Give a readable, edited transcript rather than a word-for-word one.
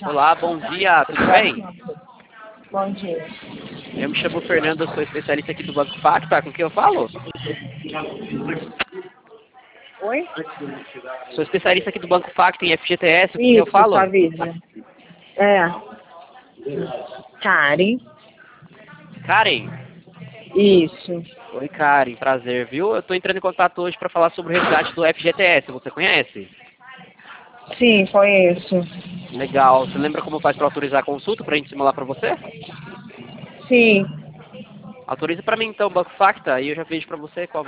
Olá, bom dia, tudo bem? Bom dia. Eu me chamo Fernando, eu sou especialista aqui do Banco Facta, com quem eu falo? Oi? Sou especialista aqui do Banco Facta em FGTS, com quem eu Isso, falo? Favisa. É. Karen. Karen? Isso. Oi, Karen, prazer, viu? Eu tô entrando em contato hoje para falar sobre o resgate do FGTS, você conhece? Sim, conheço. Legal, você lembra como faz para autorizar a consulta para a gente simular para você? Sim. Autoriza para mim então, Banco Facta, e eu já vejo para você qual